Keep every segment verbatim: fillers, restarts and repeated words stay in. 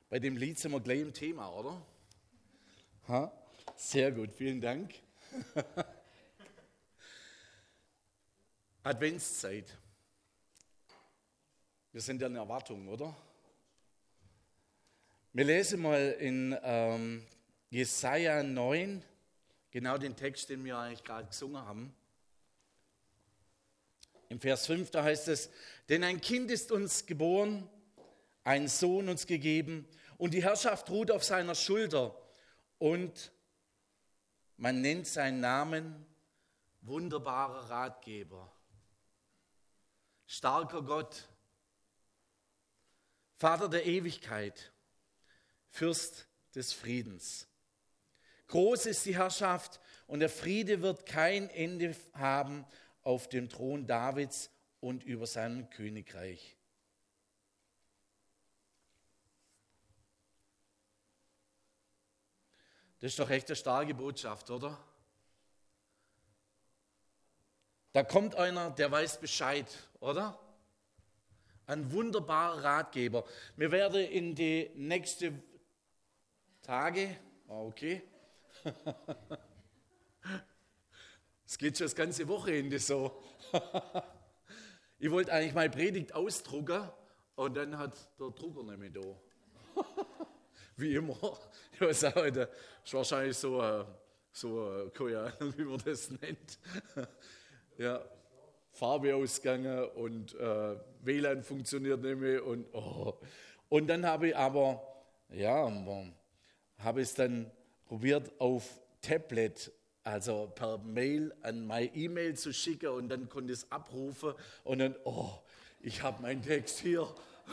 Bei dem Lied sind wir gleich im Thema, oder? Ha? Sehr gut, vielen Dank. Adventszeit. Wir sind ja in Erwartung, oder? Wir lesen mal in ähm, Jesaja neun, genau den Text, den wir eigentlich gerade gesungen haben. Im Vers fünf, da heißt es, denn ein Kind ist uns geboren, ein Sohn uns gegeben und die Herrschaft ruht auf seiner Schulter und man nennt seinen Namen wunderbarer Ratgeber, starker Gott, Vater der Ewigkeit, Fürst des Friedens. Groß ist die Herrschaft und der Friede wird kein Ende haben auf dem Thron Davids und über seinem Königreich. Das ist doch echt eine starke Botschaft, oder? Da kommt einer, der weiß Bescheid, oder? Ein wunderbarer Ratgeber. Wir werden in die nächsten Tage, okay, es geht schon das ganze Wochenende so. Ich wollte eigentlich meine Predigt ausdrucken und dann hat der Drucker nicht mehr da. Wie immer. Ich weiß auch, das ist wahrscheinlich so, so keine Ahnung, wie man das nennt. Ja, Farbe ausgegangen und äh, W L A N funktioniert nicht mehr. Und, oh. und dann habe ich aber, ja, habe ich es dann probiert auf Tablet, also per Mail an meine E-Mail zu schicken und dann konnte ich es abrufen und dann, oh, ich habe meinen Text hier.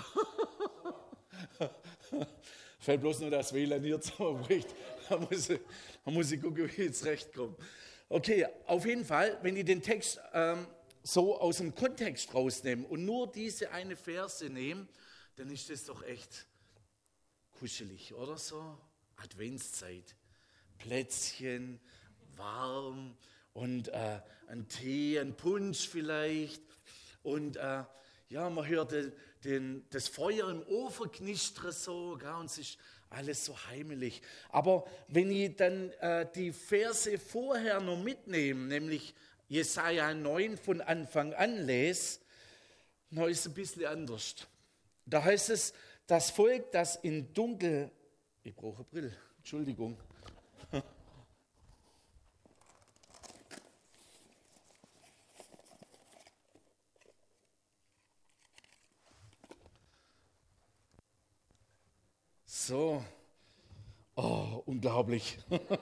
Fällt bloß nur das W L A N hier zusammenbricht. Da muss ich, da muss ich gucken, wie ich jetzt recht komme. Okay, auf jeden Fall, wenn ich den Text ähm, so aus dem Kontext rausnehme und nur diese eine Verse nehme, dann ist das doch echt kuschelig, oder so? Adventszeit, Plätzchen, warm und äh, ein Tee, ein Punsch vielleicht und äh, ja, man hört den, den, das Feuer im Ofen knistern so, gell, und es ist alles so heimelig. Aber wenn ich dann äh, die Verse vorher noch mitnehme, nämlich Jesaja neun von Anfang an lese, dann ist es ein bisschen anders. Da heißt es, das Volk, das in Dunkel, ich brauche eine Brille, Entschuldigung. So, oh, unglaublich.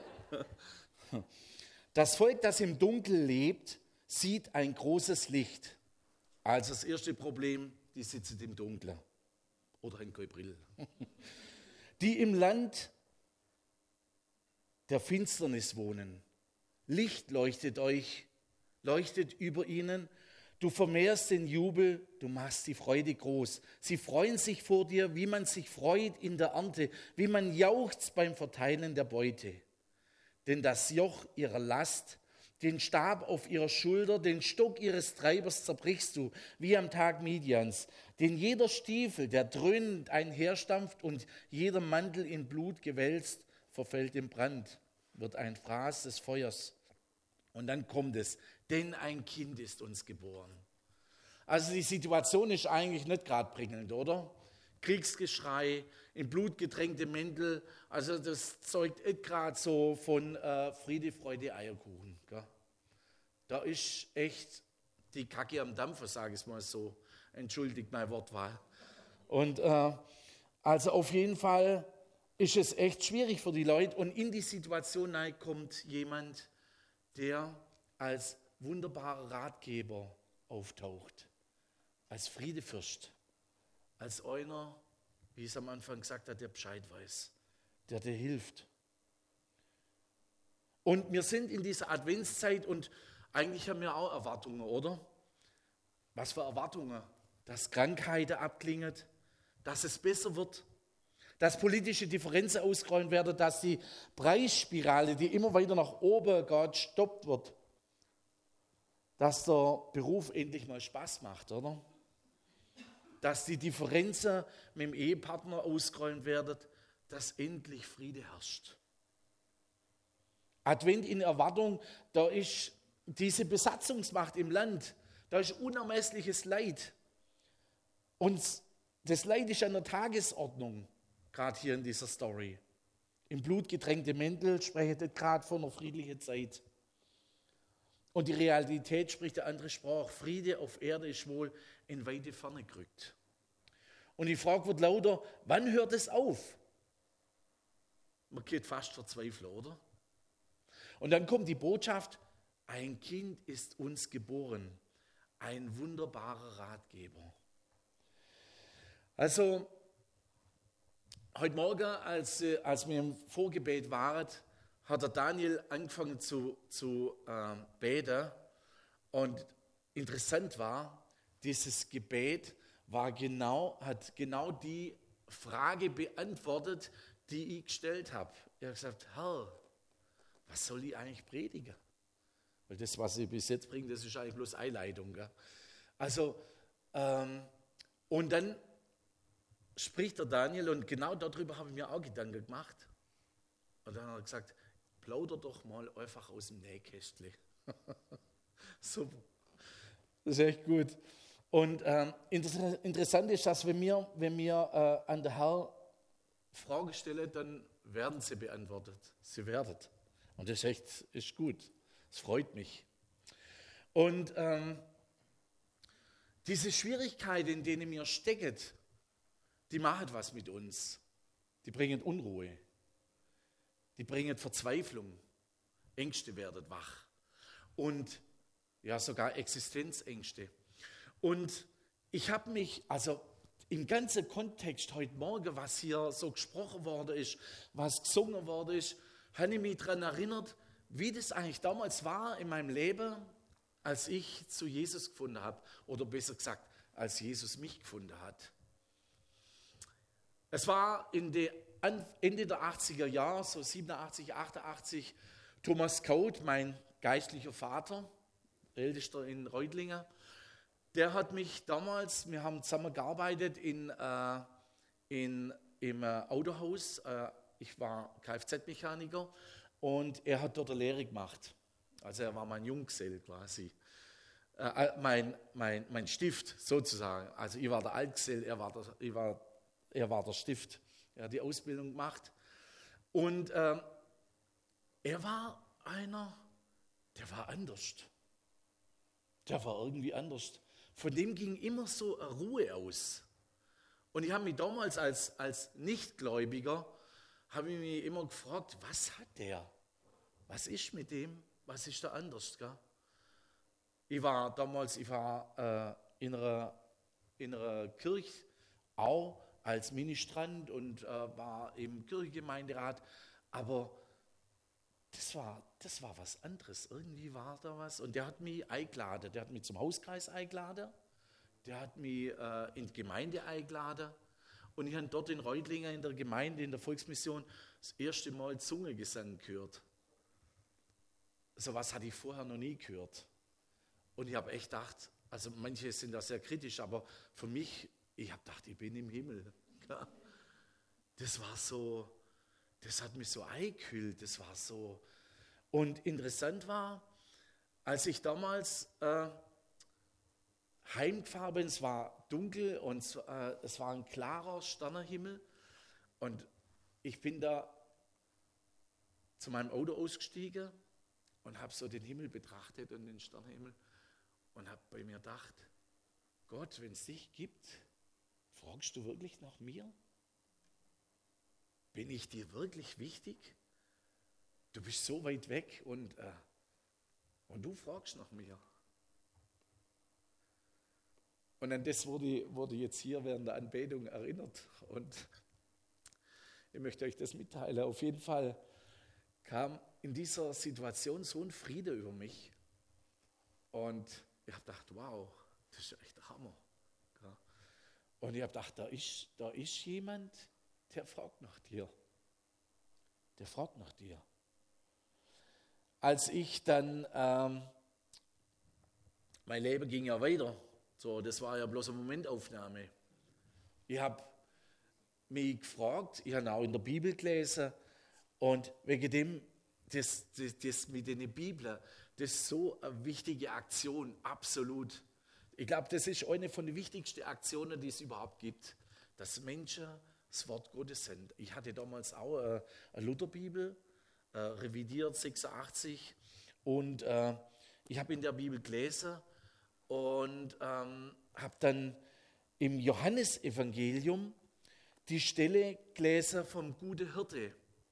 Das Volk, das im Dunkel lebt, sieht ein großes Licht. Also das erste Problem, die sitzen im Dunkeln oder in Brille. Die im Land der Finsternis wohnen. Licht leuchtet euch, leuchtet über ihnen. Du vermehrst den Jubel, du machst die Freude groß. Sie freuen sich vor dir, wie man sich freut in der Ernte, wie man jauchzt beim Verteilen der Beute. Denn das Joch ihrer Last, den Stab auf ihrer Schulter, den Stock ihres Treibers zerbrichst du, wie am Tag Midians. Denn jeder Stiefel, der dröhnend einherstampft und jeder Mantel in Blut gewälzt, verfällt im Brand, wird ein Fraß des Feuers. Und dann kommt es, denn ein Kind ist uns geboren. Also die Situation ist eigentlich nicht gerade prickelnd, oder? Kriegsgeschrei, in Blut getränkte Mäntel, also das zeugt nicht gerade so von äh, Friede, Freude, Eierkuchen. Gell? Da ist echt die Kacke am Dampfer, sage ich es mal so. Entschuldigt meine Wortwahl. Und äh, also auf jeden Fall ist es echt schwierig für die Leute und in die Situation kommt jemand, der als wunderbarer Ratgeber auftaucht, als Friedefürst, als einer, wie es am Anfang gesagt hat, der Bescheid weiß, der dir hilft. Und wir sind in dieser Adventszeit und eigentlich haben wir auch Erwartungen, oder? Was für Erwartungen? Dass Krankheiten abklingen, dass es besser wird, dass politische Differenzen ausgeräumt werden, dass die Preisspirale, die immer weiter nach oben geht, stoppt wird. Dass der Beruf endlich mal Spaß macht, oder? dass die Differenzen mit dem Ehepartner ausgeräumt werden, dass endlich Friede herrscht. Advent in Erwartung, da ist diese Besatzungsmacht im Land, da ist unermessliches Leid. Und das Leid ist an der Tagesordnung, gerade hier in dieser Story. Im Blut getränkte Mäntel sprechen gerade von einer friedlichen Zeit. Und die Realität spricht der andere Sprach. Friede auf Erde ist wohl in weite Ferne gerückt. Und die Frage wird lauter, wann hört es auf? Man geht fast verzweifeln, oder? Und dann kommt die Botschaft, ein Kind ist uns geboren, ein wunderbarer Ratgeber. Also, heute Morgen, als, als wir im Vorgebet waren, hat der Daniel angefangen zu, zu äh, beten. Und interessant war, dieses Gebet war genau, hat genau die Frage beantwortet, die ich gestellt habe. Er hat gesagt, Herr, was soll ich eigentlich predigen? Weil das, was ich bis jetzt bringe, das ist eigentlich bloß Einleitung. Gell? Also, ähm, und dann spricht der Daniel, und genau darüber habe ich mir auch Gedanken gemacht. Und dann hat er gesagt, plauder doch mal einfach aus dem Nähkästchen. Super. Das ist echt gut. Und ähm, inter- interessant ist, dass wenn wir, wenn wir äh, an der Herr Fragen stellen, dann werden sie beantwortet. Sie werden. Und das ist echt ist gut. Es freut mich. Und ähm, diese Schwierigkeiten, in denen wir stecken, die machen was mit uns. Die bringen Unruhe. Die bringen Verzweiflung. Ängste werden wach. Und ja, sogar Existenzängste. Und ich habe mich, also im ganzen Kontext heute Morgen, was hier so gesprochen worden ist, was gesungen worden ist, habe ich mich daran erinnert, wie das eigentlich damals war in meinem Leben, als ich zu Jesus gefunden habe. Oder besser gesagt, als Jesus mich gefunden hat. Es war in der Ende der achtziger Jahre, so siebenundachtzig, achtundachtzig, Thomas Kaut, mein geistlicher Vater, ältester in Reutlingen, der hat mich damals, wir haben zusammen gearbeitet in, äh, in, im äh, Autohaus. Äh, ich war Kfz-Mechaniker und er hat dort eine Lehre gemacht. Also er war mein Junggesell quasi, äh, mein, mein, mein Stift sozusagen. Also ich war der Altgesell, er war der, ich war, er war der Stift. Er hat die Ausbildung gemacht. Und äh, er war einer, der war anders. Der war irgendwie anders. Von dem ging immer so eine Ruhe aus. Und ich habe mich damals als, als Nichtgläubiger, habe ich mich immer gefragt, was hat der? Was ist mit dem? Was ist da anders? Gell? Ich war damals, ich war äh, in, einer, in einer Kirche auch als Ministrant und äh, war im Kirchengemeinderat, aber das war, das war was anderes. Irgendwie war da was. Und der hat mich eingeladen. Der hat mich zum Hauskreis eingeladen. Der hat mich äh, in die Gemeinde eingeladen. Und ich habe dort in Reutlingen in der Gemeinde, in der Volksmission, das erste Mal Zungengesang gehört. So was hatte ich vorher noch nie gehört. Und ich habe echt gedacht, also manche sind da sehr kritisch, aber für mich, ich habe gedacht, ich bin im Himmel. Das war so... Das hat mich so eingekühlt, das war so. Und interessant war, als ich damals äh, heimgefahren bin, es war dunkel und es, äh, es war ein klarer Sternenhimmel. Und ich bin da zu meinem Auto ausgestiegen und habe so den Himmel betrachtet und den Sternenhimmel und habe bei mir gedacht, Gott, wenn es dich gibt, fragst du wirklich nach mir? Bin ich dir wirklich wichtig? Du bist so weit weg und, äh, und du fragst nach mir. Und an das wurde, wurde jetzt hier während der Anbetung erinnert. Und ich möchte euch das mitteilen. Auf jeden Fall kam in dieser Situation so ein Friede über mich. Und ich habe gedacht, wow, das ist echt der Hammer. Und ich habe gedacht, da ist, da ist jemand, der fragt nach dir. Der fragt nach dir. Als ich dann, ähm, mein Leben ging ja weiter. So, das war ja bloß eine Momentaufnahme. ich habe mich gefragt, ich habe auch in der Bibel gelesen und wegen dem, das, das, das mit den Bibeln, das ist so eine wichtige Aktion, absolut. Ich glaube, das ist eine von den wichtigsten Aktionen, die es überhaupt gibt, dass Menschen das Wort Gottes sind. Ich hatte damals auch eine, eine Lutherbibel, äh, revidiert sechsundachtzig, und äh, ich habe in der Bibel gelesen und ähm, habe dann im Johannesevangelium die Stelle gelesen vom guten Hirte.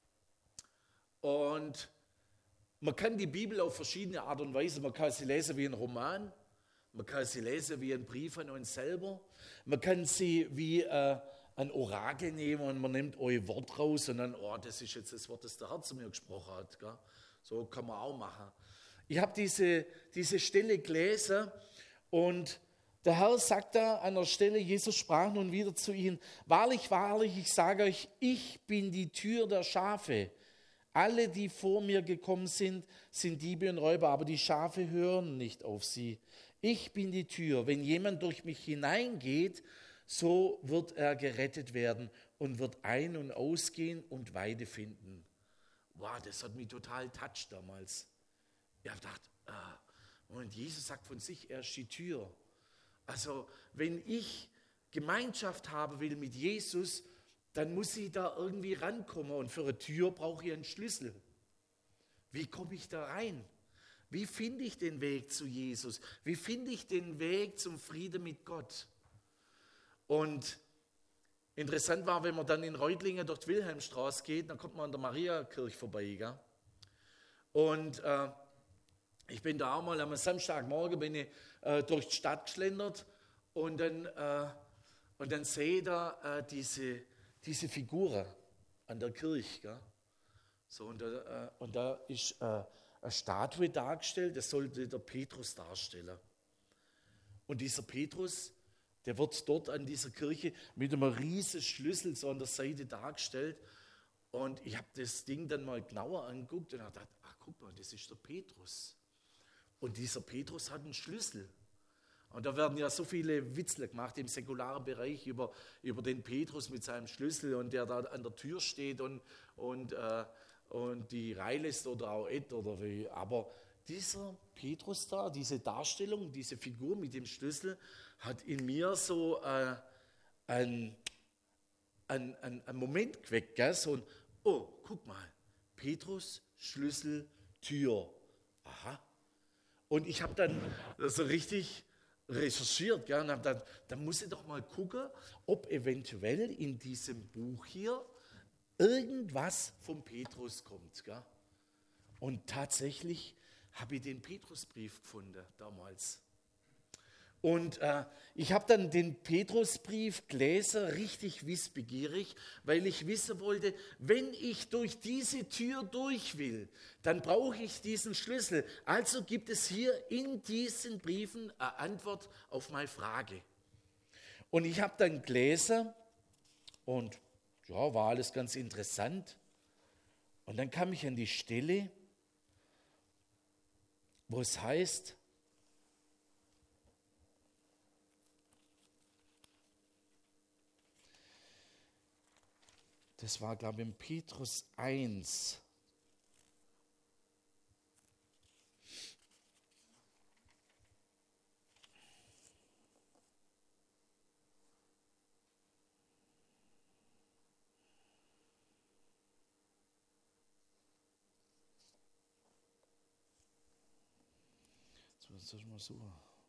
Und man kann die Bibel auf verschiedene Art und Weise, man kann sie lesen wie ein Roman, man kann sie lesen wie ein Brief an uns selber, man kann sie wie äh, ein Orakel nehmen und man nimmt euer Wort raus und dann, oh, das ist jetzt das Wort, das der Herr zu mir gesprochen hat. Gell? So kann man auch machen. Ich habe diese, diese Stelle gelesen und der Herr sagt da an der Stelle, Jesus sprach nun wieder zu ihnen, wahrlich, wahrlich, ich sage euch, ich bin die Tür der Schafe. Alle, die vor mir gekommen sind, sind Diebe und Räuber, aber die Schafe hören nicht auf sie. Ich bin die Tür. Wenn jemand durch mich hineingeht, so wird er gerettet werden und wird ein- und ausgehen und Weide finden. Wow, das hat mich total touched damals. Ich habe gedacht, ah, und Jesus sagt von sich, er ist die Tür. Also wenn ich Gemeinschaft haben will mit Jesus, dann muss ich da irgendwie rankommen und für eine Tür brauche ich einen Schlüssel. Wie komme ich da rein? Wie finde ich den Weg zu Jesus? Wie finde ich den Weg zum Frieden mit Gott? Und interessant war, wenn man dann in Reutlingen durch die Wilhelmstraße geht, dann kommt man an der Mariakirche vorbei. Gell? Und äh, ich bin da auch mal am Samstagmorgen bin ich, äh, durch die Stadt geschlendert und dann, äh, und dann sehe ich da äh, diese, diese Figuren an der Kirche. Gell? So, und, da, äh, und da ist äh, eine Statue dargestellt, das sollte der Petrus darstellen. Und dieser Petrus, der wird dort an dieser Kirche mit einem riesen Schlüssel so an der Seite dargestellt. Und ich habe das Ding dann mal genauer angeguckt und habe gedacht, ach guck mal, das ist der Petrus. Und dieser Petrus hat einen Schlüssel. Und da werden ja so viele Witzle gemacht im säkularen Bereich über, über den Petrus mit seinem Schlüssel und der da an der Tür steht und, und, äh, und die reinlässt oder auch et oder wie. Aber dieser Petrus da, diese Darstellung, diese Figur mit dem Schlüssel, hat in mir so äh, einen ein, ein Moment geweckt. Gell? So ein, oh, guck mal, Petrus, Schlüssel, Tür. Aha. Und ich habe dann so richtig recherchiert, gell, und habe dann, dann muss ich doch mal gucken, ob eventuell in diesem Buch hier irgendwas vom Petrus kommt. Gell. Und tatsächlich habe ich den Petrusbrief gefunden damals. Und äh, ich habe dann den Petrusbrief gelesen, richtig wissbegierig, weil ich wissen wollte, wenn ich durch diese Tür durch will, dann brauche ich diesen Schlüssel. Also gibt es hier in diesen Briefen eine Antwort auf meine Frage. Und ich habe dann gelesen und ja, war alles ganz interessant. Und dann kam ich an die Stelle, wo es heißt, das war, glaube ich, in Petrus eins. Jetzt soll ich mal suchen.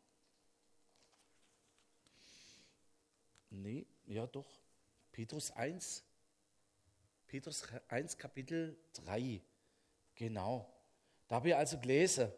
Nee, ja doch. Petrus eins. Petrus eins, Kapitel drei, genau. Da habe ich also gelesen.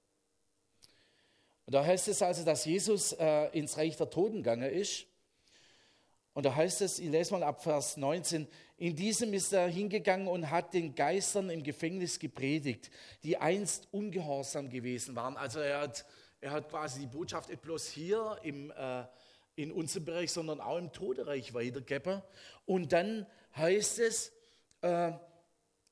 Und da heißt es also, dass Jesus äh, ins Reich der Toten gegangen ist. Und da heißt es, ich lese mal ab Vers neunzehn, in diesem ist er hingegangen und hat den Geistern im Gefängnis gepredigt, die einst ungehorsam gewesen waren. Also er hat, er hat quasi die Botschaft nicht bloß hier im, äh, in unserem Bereich, sondern auch im Totenreich weitergegeben. Und dann heißt es, Äh,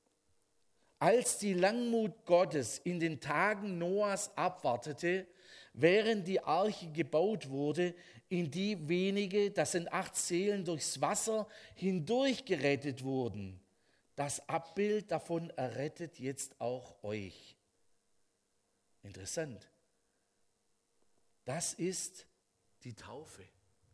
als die Langmut Gottes in den Tagen Noahs abwartete, während die Arche gebaut wurde, in die wenige, das sind acht Seelen, durchs Wasser hindurch gerettet wurden. Das Abbild davon errettet jetzt auch euch. Interessant. Das ist die Taufe.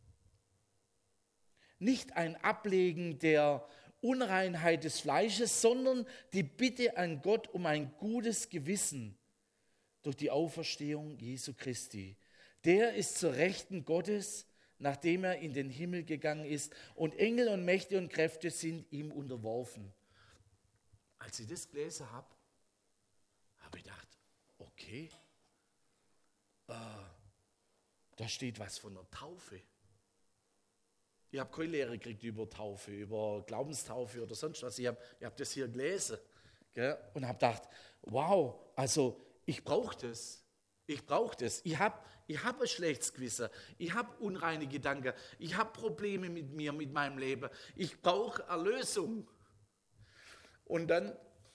Nicht ein Ablegen der Unreinheit des Fleisches, sondern die Bitte an Gott um ein gutes Gewissen durch die Auferstehung Jesu Christi. Der ist zur Rechten Gottes, nachdem er in den Himmel gegangen ist, und Engel und Mächte und Kräfte sind ihm unterworfen. Als ich das gelesen habe, habe ich gedacht, okay, äh, da steht was von der Taufe. Ich habe keine Lehre gekriegt über Taufe, über Glaubenstaufe oder sonst was. Ich habe ich hab das hier gelesen, gell, und habe gedacht, wow, also ich brauche das. Ich brauche das. Ich habe ich hab ein schlechtes Gewissen. Ich habe unreine Gedanken. Ich habe Probleme mit mir, mit meinem Leben. Ich brauche Erlösung. Und dann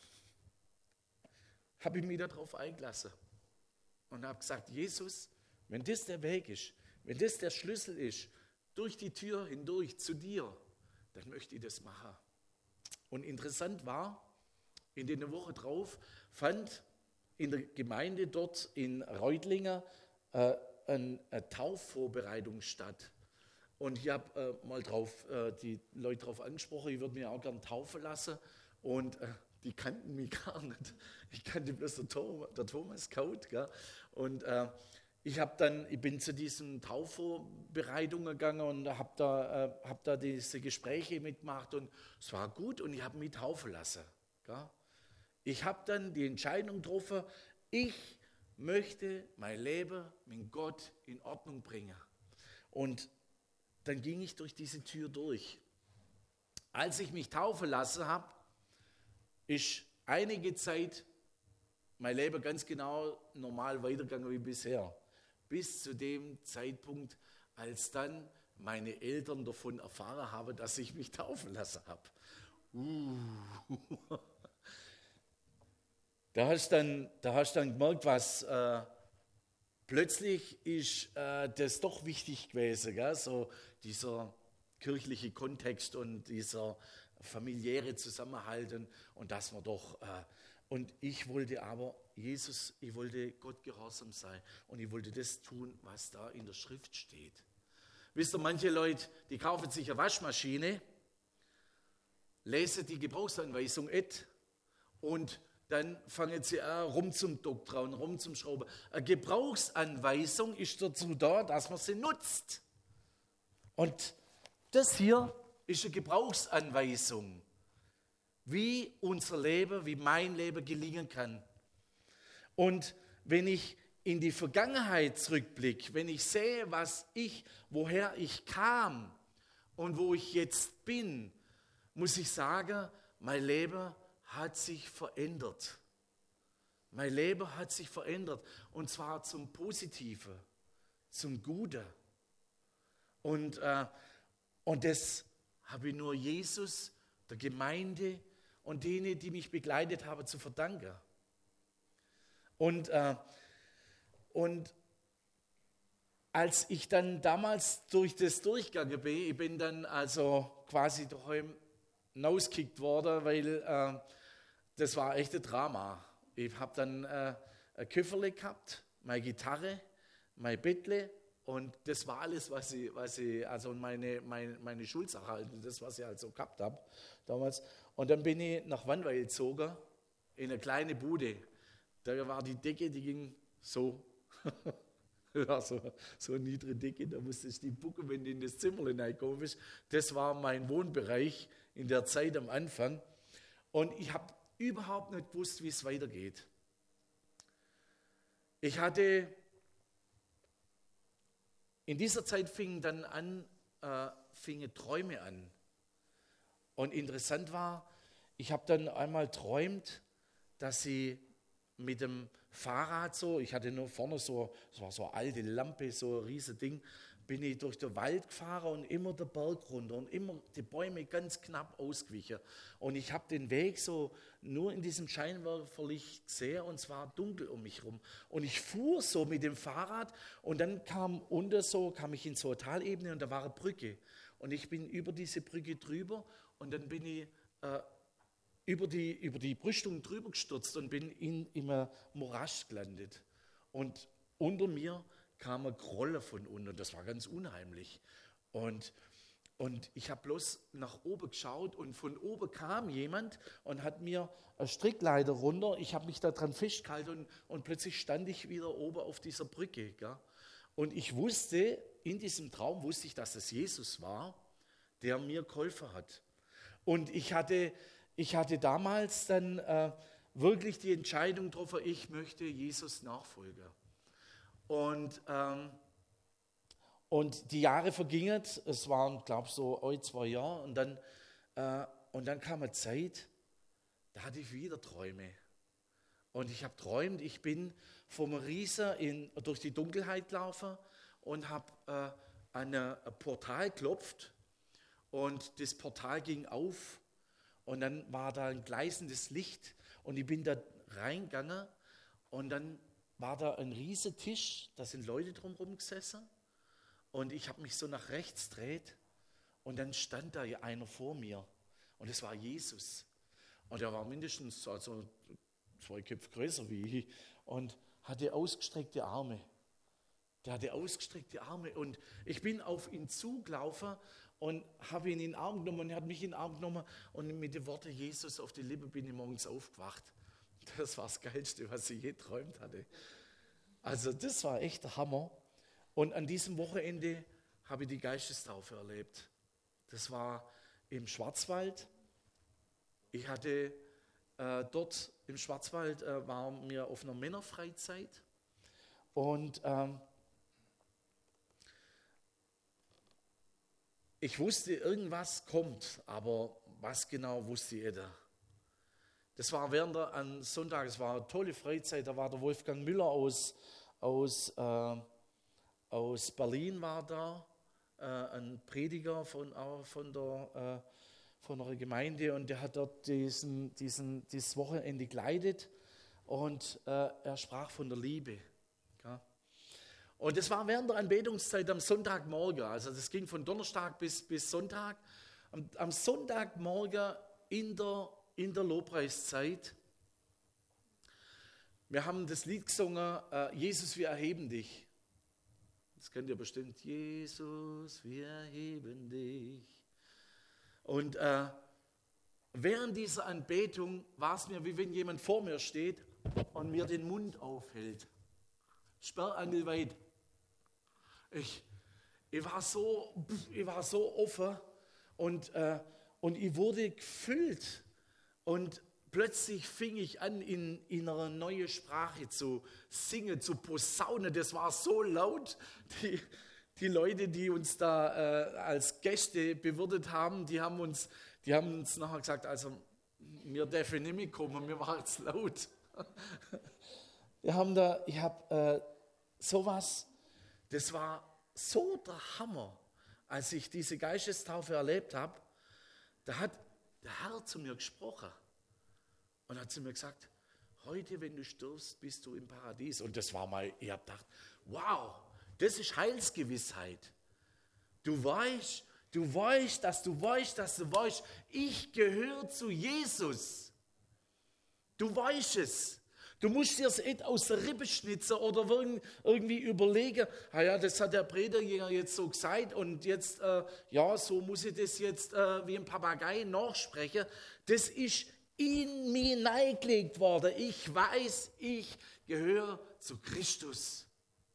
habe ich mich darauf eingelassen und habe gesagt, Jesus, wenn das der Weg ist, wenn das der Schlüssel ist, durch die Tür hindurch zu dir, dann möchte ich das machen. Und interessant war, in der Woche drauf fand in der Gemeinde dort in Reutlingen äh, eine, eine Taufvorbereitung statt. Und ich habe äh, mal drauf, äh, die Leute darauf angesprochen, ich würde mich auch gerne taufen lassen. Und äh, die kannten mich gar nicht. Ich kannte bloß der Thomas, der Thomas Kaut. Gell? Und äh, ich, hab dann, ich bin zu diesen Taufvorbereitungen gegangen und habe da, äh, hab da diese Gespräche mitgemacht. Und es war gut und ich habe mich taufen lassen. Gell? Ich habe dann die Entscheidung getroffen, ich möchte mein Leben mit Gott in Ordnung bringen. Und dann ging ich durch diese Tür durch. Als ich mich taufen lassen habe, ist einige Zeit mein Leben ganz genau normal weitergegangen wie bisher. Bis zu dem Zeitpunkt, als dann meine Eltern davon erfahren haben, dass ich mich taufen lassen habe. Uh. Da hast du dann, da hast dann gemerkt, was äh, plötzlich ist äh, das doch wichtig gewesen, gell? So dieser kirchliche Kontext und dieser familiäre Zusammenhalt und, und dass man doch, äh, und ich wollte aber Jesus, ich wollte Gott gehorsam sein und ich wollte das tun, was da in der Schrift steht. Wisst ihr, manche Leute, die kaufen sich eine Waschmaschine, lesen die Gebrauchsanweisung et und dann fangen sie an, rum zum Doktrauen, rum zum Schrauben. Eine Gebrauchsanweisung ist dazu da, dass man sie nutzt. Und das hier ist eine Gebrauchsanweisung, wie unser Leben, wie mein Leben gelingen kann. Und wenn ich in die Vergangenheit zurückblicke, wenn ich sehe, was ich, woher ich kam und wo ich jetzt bin, muss ich sagen, mein Leben hat sich verändert. Mein Leben hat sich verändert und zwar zum Positiven, zum Guten. Und, äh, und das habe ich nur Jesus, der Gemeinde und denen, die mich begleitet haben, zu verdanken. Und, äh, und als ich dann damals durch das durchgegangen bin, ich bin dann also quasi daheim rausgekickt worden, weil äh, das war echt ein Drama. Ich habe dann äh, ein Köfferle gehabt, meine Gitarre, mein Bettle und das war alles, was ich, was ich also meine, meine, meine Schulsache halt, das, was ich halt so gehabt habe damals. Und dann bin ich nach Wannweil gezogen, in eine kleine Bude. Da war die Decke, die ging so, ja, so, so eine niedrige Decke, da musstest du die bucken, wenn du in das Zimmer hineingekommen bist. Das war mein Wohnbereich in der Zeit am Anfang. Und ich habe überhaupt nicht gewusst, wie es weitergeht. Ich hatte, in dieser Zeit fingen dann an, äh, fingen Träume an. Und interessant war, ich habe dann einmal träumt, dass sie mit dem Fahrrad so, ich hatte nur vorne so, es war so eine alte Lampe, so ein riesiges Ding, bin ich durch den Wald gefahren und immer den Berg runter und immer die Bäume ganz knapp ausgewichen. Und ich habe den Weg so nur in diesem Scheinwerferlicht gesehen und es war dunkel um mich rum. Und ich fuhr so mit dem Fahrrad und dann kam unter so, kam ich in so eine Talebene und da war eine Brücke. Und ich bin über diese Brücke drüber und dann bin ich äh, über, die, über die Brüstung drüber gestürzt und bin in, in einem Morasch gelandet. Und unter mir kam eine Grolle von unten, das war ganz unheimlich. Und, und ich habe bloß nach oben geschaut und von oben kam jemand und hat mir eine Strickleiter runter. Ich habe mich da dran festgehalten und, und plötzlich stand ich wieder oben auf dieser Brücke. Gell? Und ich wusste, in diesem Traum wusste ich, dass es Jesus war, der mir geholfen hat. Und ich hatte, ich hatte damals dann äh, wirklich die Entscheidung getroffen, ich möchte Jesus nachfolgen. Und, ähm, und die Jahre vergingen, es waren, glaube ich, so ein, zwei Jahre. Und dann, äh, und dann kam eine Zeit, da hatte ich wieder Träume. Und ich habe träumt, ich bin vom Riesen in, durch die Dunkelheit gelaufen und habe äh, an ein Portal geklopft. Und das Portal ging auf und dann war da ein gleißendes Licht und ich bin da reingegangen und dann war da ein riesiger Tisch, da sind Leute drumherum gesessen und ich habe mich so nach rechts gedreht und dann stand da einer vor mir und es war Jesus. Und er war mindestens also zwei Köpfe größer wie ich und hatte ausgestreckte Arme. Der hatte ausgestreckte Arme und ich bin auf ihn zugelaufen und habe ihn in den Arm genommen und er hat mich in den Arm genommen und mit den Worten Jesus auf die Lippe bin ich morgens aufgewacht. Das war das Geilste, was ich je geträumt hatte. Also das war echt der Hammer. Und an diesem Wochenende habe ich die Geistestaufe erlebt. Das war im Schwarzwald. Ich hatte äh, dort im Schwarzwald, äh, waren wir auf einer Männerfreizeit und ähm, ich wusste, irgendwas kommt, aber was genau wusste ich nicht. Das war während der, am Sonntag, es war eine tolle Freizeit, da war der Wolfgang Müller aus, aus, äh, aus Berlin war da, äh, ein Prediger von, äh, von, der, äh, von einer Gemeinde und der hat dort diesen, diesen, dieses Wochenende geleitet und äh, er sprach von der Liebe. Ja. Und das war während der Anbetungszeit am Sonntagmorgen, also das ging von Donnerstag bis, bis Sonntag. Am, am Sonntagmorgen in der, in der Lobpreiszeit, wir haben das Lied gesungen, äh, Jesus, wir erheben dich. Das kennt ihr bestimmt, Jesus, wir erheben dich. Und äh, während dieser Anbetung war es mir, wie wenn jemand vor mir steht und mir den Mund aufhält. Sperrangelweit. Ich, ich, war so, ich war so offen und, äh, und ich wurde gefüllt. Und plötzlich fing ich an, in, in eine neue Sprache zu singen, zu posaunen. Das war so laut. Die, die Leute, die uns da äh, als Gäste bewirtet haben, die haben uns, die haben uns nachher gesagt, also wir dürfen nicht mitkommen, mir war jetzt laut. Wir haben da, ich habe äh, sowas, das war so der Hammer, als ich diese Geistestaufe erlebt habe, da hat der Herr zu mir gesprochen und hat zu mir gesagt, heute, wenn du stirbst, bist du im Paradies. Und das war mal, ich habe gedacht, wow, das ist Heilsgewissheit. Du weißt, du weißt, dass du weißt, dass du weißt, ich gehöre zu Jesus. Du weißt es. Du musst dir es nicht aus der Rippe schnitzen oder irgendwie überlegen, ah ja, das hat der Prediger jetzt so gesagt und jetzt, äh, ja, so muss ich das jetzt äh, wie ein Papagei nachsprechen. Das ist in mich hineingelegt worden. Ich weiß, ich gehöre zu Christus.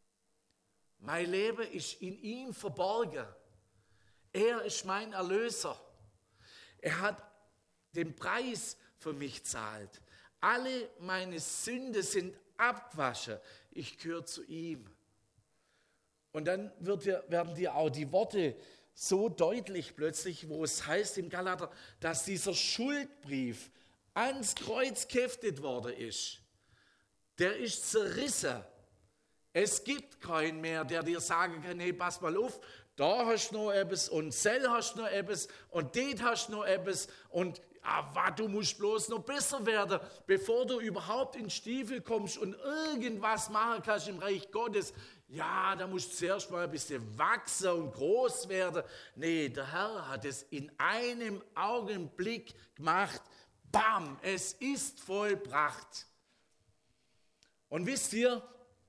Mein Leben ist in ihm verborgen. Er ist mein Erlöser. Er hat den Preis für mich gezahlt. Alle meine Sünden sind abgewaschen. Ich gehöre zu ihm. Und dann wird dir, werden dir auch die Worte so deutlich plötzlich, wo es heißt im Galater, dass dieser Schuldbrief ans Kreuz geheftet worden ist. Der ist zerrissen. Es gibt keinen mehr, der dir sagen kann, hey, pass mal auf, da hast du noch etwas und sel hast du noch etwas und det hast du noch etwas und aber du musst bloß noch besser werden, bevor du überhaupt in Stiefel kommst und irgendwas machen kannst im Reich Gottes. Ja, da musst du zuerst mal ein bisschen wachsen und groß werden. Nee, der Herr hat es in einem Augenblick gemacht. Bam, es ist vollbracht. Und wisst ihr,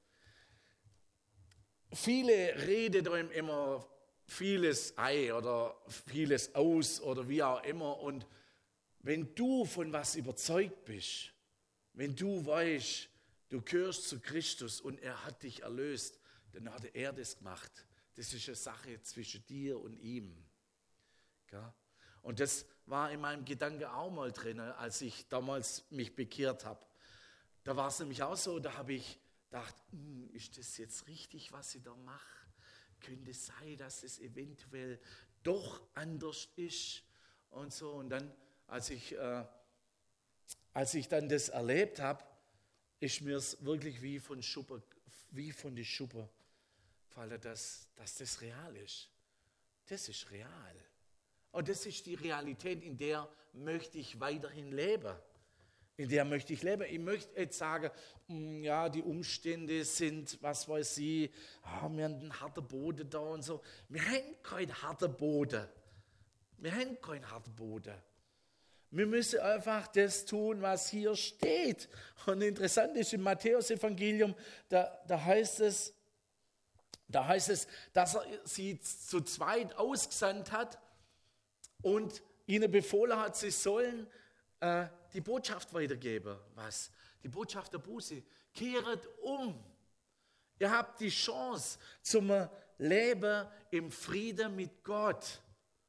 viele reden da immer vieles ein oder vieles aus oder wie auch immer. Und wenn du von was überzeugt bist, wenn du weißt, du gehörst zu Christus und er hat dich erlöst, dann hat er das gemacht. Das ist eine Sache zwischen dir und ihm. Ja? Und das war in meinem Gedanke auch mal drin, als ich damals mich bekehrt habe. Da war es nämlich auch so, da habe ich gedacht, ist das jetzt richtig, was ich da mache? Könnte es sein, dass es eventuell doch anders ist und so. Und dann, als ich, äh, als ich dann das erlebt habe, ist mir es wirklich wie von Schuppe, wie von die Schuppe gefallen, dass, dass das real ist. Das ist real. Und das ist die Realität, in der möchte ich weiterhin leben. In der möchte ich leben. Ich möchte jetzt sagen, ja, die Umstände sind, was weiß ich, ah, wir haben einen harten Boden da und so. Wir haben keinen harten Boden. Wir haben keinen harten Boden. Wir müssen einfach das tun, was hier steht. Und interessant ist, im Matthäus-Evangelium, da, da heißt es, da heißt es, dass er sie zu zweit ausgesandt hat und ihnen befohlen hat, sie sollen äh, die Botschaft weitergeben. Was? Die Botschaft der Buße. Kehret um. Ihr habt die Chance zum Leben im Frieden mit Gott.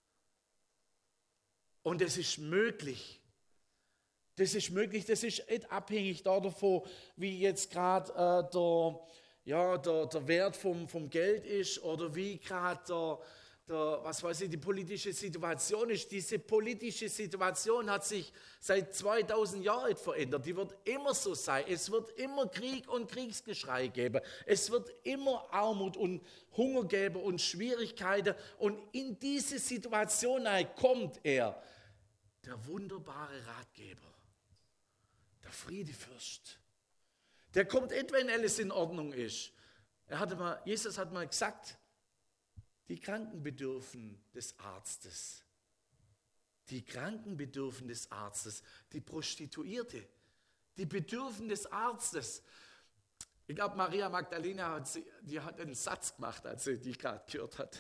Und das ist möglich. Das ist möglich, das ist nicht abhängig davon, wie jetzt gerade äh, der, ja, der, der Wert vom, vom Geld ist oder wie gerade der, der, was weiß ich, die politische Situation ist. Diese politische Situation hat sich seit zweitausend Jahren verändert. Die wird immer so sein. Es wird immer Krieg und Kriegsgeschrei geben. Es wird immer Armut und Hunger geben und Schwierigkeiten. Und in diese Situation kommt er, der wunderbare Ratgeber, der Friedefürst. Der kommt nicht, wenn alles in Ordnung ist. Er hatte mal, Jesus hat mal gesagt, die Kranken bedürfen des Arztes. Die Kranken bedürfen des Arztes. Die Prostituierte, die bedürfen des Arztes. Ich glaube, Maria Magdalena hat, sie, die hat einen Satz gemacht, als sie die gerade gehört hat.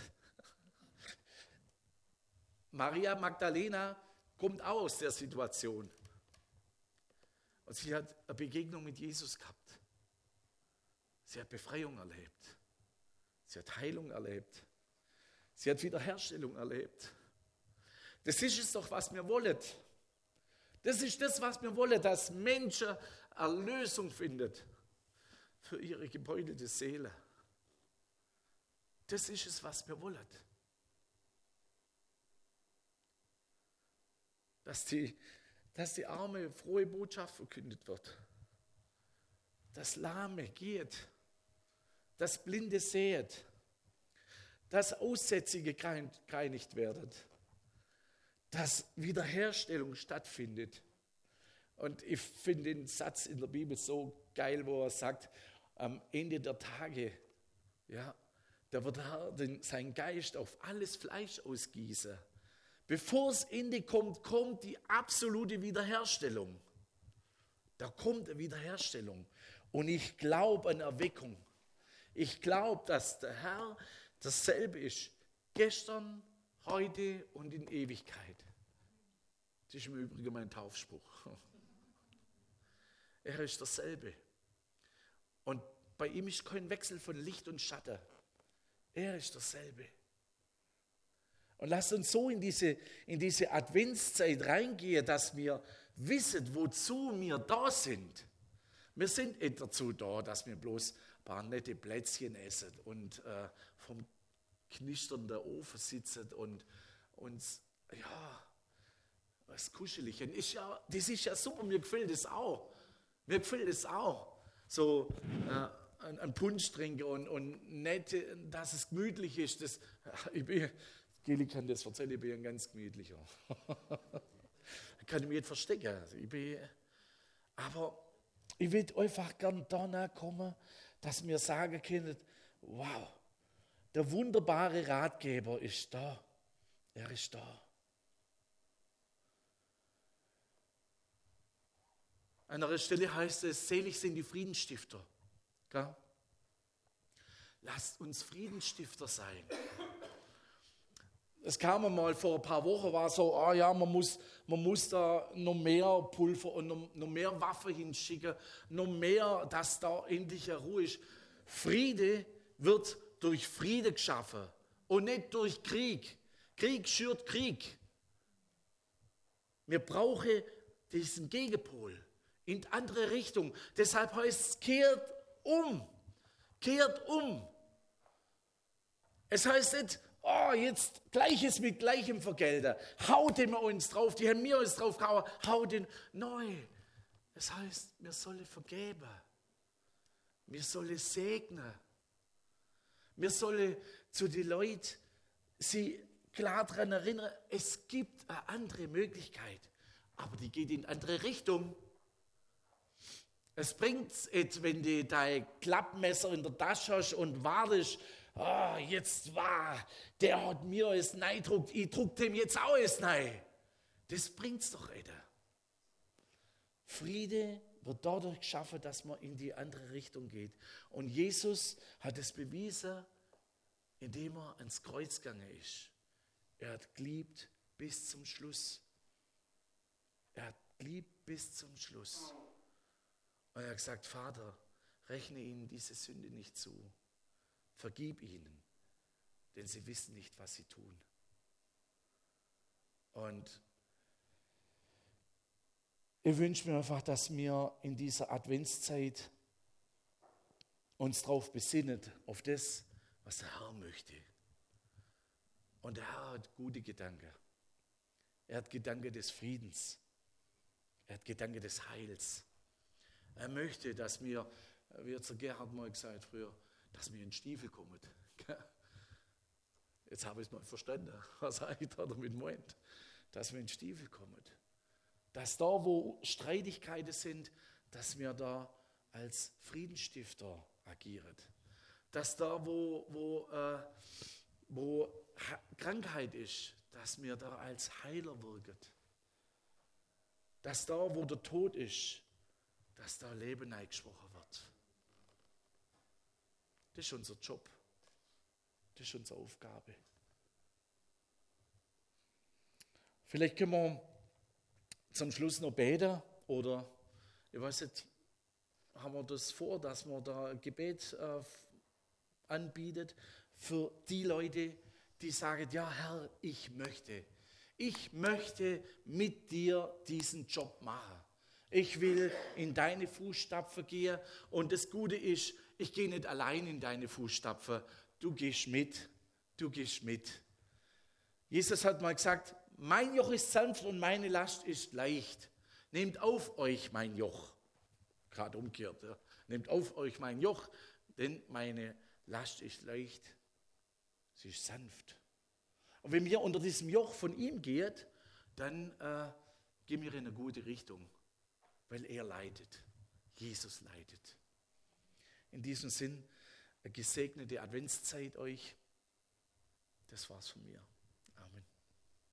Maria Magdalena kommt auch aus der Situation. Und sie hat eine Begegnung mit Jesus gehabt. Sie hat Befreiung erlebt. Sie hat Heilung erlebt. Sie hat Wiederherstellung erlebt. Das ist es doch, was wir wollen. Das ist das, was wir wollen, dass Menschen Erlösung finden für ihre gebeutelte Seele. Das ist es, was wir wollen. Dass die, dass die arme, frohe Botschaft verkündet wird. Dass Lahme geht. Dass Blinde sehet. Dass Aussätzige gereinigt werden. Dass Wiederherstellung stattfindet. Und ich finde den Satz in der Bibel so geil, wo er sagt, am Ende der Tage, ja, da wird der Herr den, seinen Geist auf alles Fleisch ausgießen. Bevor das Ende kommt, kommt die absolute Wiederherstellung. Da kommt eine Wiederherstellung. Und ich glaube an Erweckung. Ich glaube, dass der Herr dasselbe ist. Gestern, heute und in Ewigkeit. Das ist im Übrigen mein Taufspruch. Er ist dasselbe. Und bei ihm ist kein Wechsel von Licht und Schatten. Er ist dasselbe. Und lasst uns so in diese, in diese Adventszeit reingehen, dass wir wissen, wozu wir da sind. Wir sind nicht dazu da, dass wir bloß ein paar nette Plätzchen essen und äh, vom knisternden Ofen sitzen und uns, ja, was kuschelig. Und ist ja, das ist ja super, mir gefällt das auch. Mir gefällt das auch. So äh, einen Punsch trinke und, und nicht, dass es gemütlich ist. Das, ich bin, Geli kann das erzählen, ich bin ein ganz gemütlicher. Ich kann mich nicht verstecken. Also ich bin, aber ich will einfach gerne da kommen, dass wir sagen können, wow, der wunderbare Ratgeber ist da. Er ist da. An einer Stelle heißt es, selig sind die Friedensstifter. Gell? Lasst uns Friedensstifter sein. Es kam mal vor ein paar Wochen, war so, ah ja, man muss, man muss da noch mehr Pulver und noch, noch mehr Waffen hinschicken, noch mehr, dass da endlich eine Ruhe ist. Friede wird durch Friede geschaffen und nicht durch Krieg. Krieg schürt Krieg. Wir brauchen diesen Gegenpol in die andere Richtung. Deshalb heißt es, kehrt um. Kehrt um. Es heißt nicht, oh, jetzt Gleiches mit Gleichem vergelten. Haut wir uns drauf, die haben mir uns drauf gehauen, haut den neu. Es heißt, wir sollen vergeben. Wir sollen segnen. Wir sollen zu den Leuten sie klar daran erinnern, es gibt eine andere Möglichkeit, aber die geht in eine andere Richtung. Es bringt es, wenn du dein Klappmesser in der Tasche hast und wartest, oh, jetzt war, der hat mir es neidruckt, ich druck dem jetzt auch es nein. Das bringt es doch nicht. Friede wird dadurch geschaffen, dass man in die andere Richtung geht. Und Jesus hat es bewiesen, indem er ans Kreuz gegangen ist. Er hat geliebt bis zum Schluss. Er hat geliebt bis zum Schluss. Und er hat gesagt, Vater, rechne ihnen diese Sünde nicht zu. Vergib ihnen, denn sie wissen nicht, was sie tun. Und ich wünsche mir einfach, dass wir in dieser Adventszeit uns darauf besinnen, auf das, was der Herr möchte. Und der Herr hat gute Gedanken. Er hat Gedanken des Friedens. Er hat Gedanken des Heils. Er möchte, dass wir, wie hat der Gerhard mal gesagt früher, dass wir in Stiefel kommen. Jetzt habe ich es mal verstanden, was er eigentlich damit meint. Dass wir in Stiefel kommen. Dass da, wo Streitigkeiten sind, dass wir da als Friedensstifter agieren. Dass da, wo, wo, äh, wo Krankheit ist, dass wir da als Heiler wirken. Dass da, wo der Tod ist, dass da Leben eingesprochen wird. Das ist unser Job. Das ist unsere Aufgabe. Vielleicht können wir zum Schluss noch beten oder, ich weiß nicht, haben wir das vor, dass man da ein Gebet äh, anbietet für die Leute, die sagen, ja Herr, ich möchte, ich möchte mit dir diesen Job machen. Ich will in deine Fußstapfen gehen und das Gute ist, ich gehe nicht allein in deine Fußstapfen, du gehst mit, du gehst mit. Jesus hat mal gesagt, mein Joch ist sanft und meine Last ist leicht. Nehmt auf euch mein Joch. Gerade umgekehrt. Ja. Nehmt auf euch mein Joch, denn meine Last ist leicht. Sie ist sanft. Und wenn wir unter diesem Joch von ihm gehen, dann äh, gehen wir in eine gute Richtung. Weil er leitet. Jesus leitet. In diesem Sinn, eine gesegnete Adventszeit euch. Das war's von mir.